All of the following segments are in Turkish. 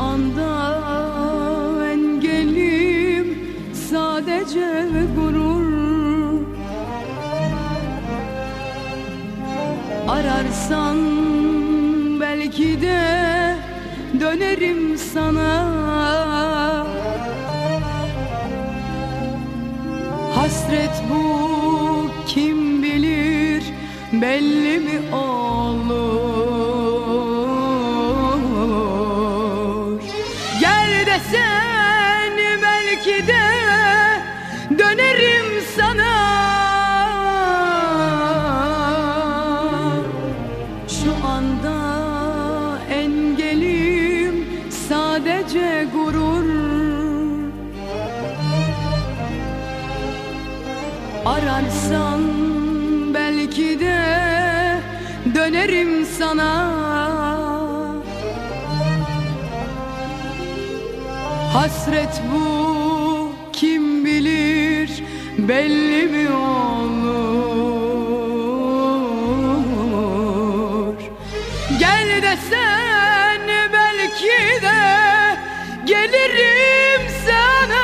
anda engelim sadece gurur. Ararsan belki de dönerim sana. Hasret bu kim bilir belli mi olur? Gel desen belki de dönerim sana. Şu anda engelim sadece gurur. Ararsan belki de dönerim sana. Hasret bu kim bilir belli mi olur? Gel desen belki de gelirim sana.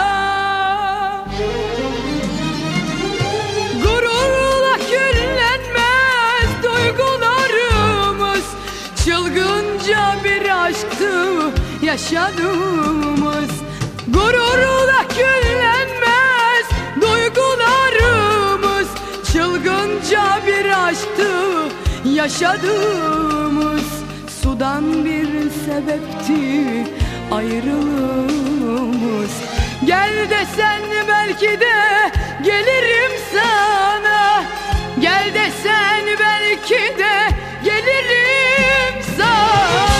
Gururla küllenmez duygularımız, çılgınca bir aşktı yaşadığımız. Gururla küllenmez duygularımız, çılgınca bir aşktı yaşadığımız. Sudan bir sebepti ayrılığımız. Gel desen belki de gelirim sana. Gel desen belki de gelirim sana.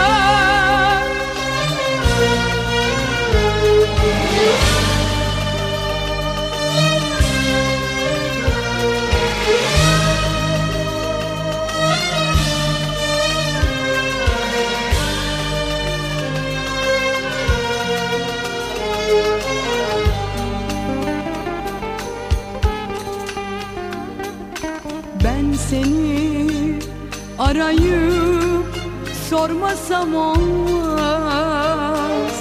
Ben seni arayıp sormasam olmaz.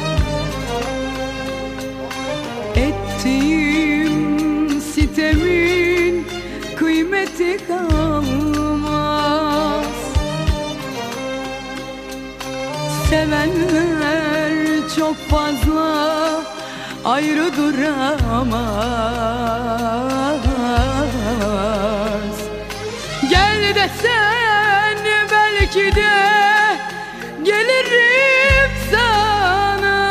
Ettiğim sitemin kıymeti kalmaz. Sevenler çok fazla ayrı duramaz. Gel desen belki de gelirim sana.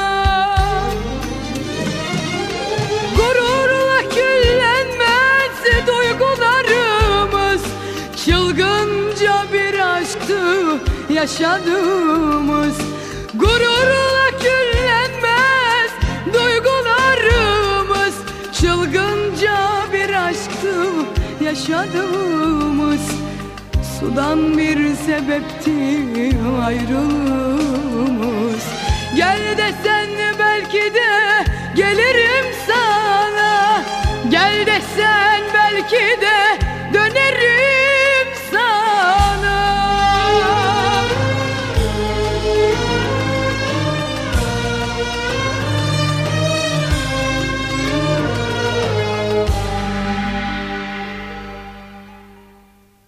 Gururla küllenmez duygularımız, çılgınca bir aşktı yaşadığımız. Gururla küllenmez duygularımız, çılgınca bir aşktı yaşadığımız. Sudan bir sebepti ayrılığımız. Gel desen belki de gelirim